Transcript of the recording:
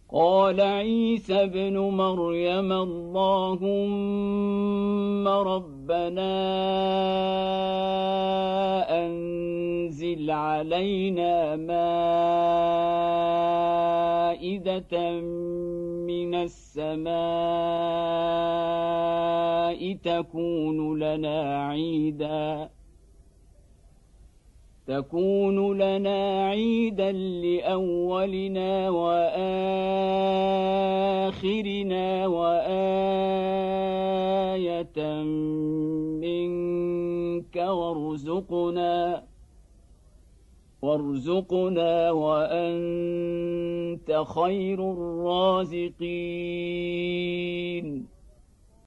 قال عيسى ابن مريم اللهم ربنا أنزل علينا مائدة من السماء تكون لنا عيدا لأولنا وآخرنا وآية منك وارزقنا وأنت خير الرازقين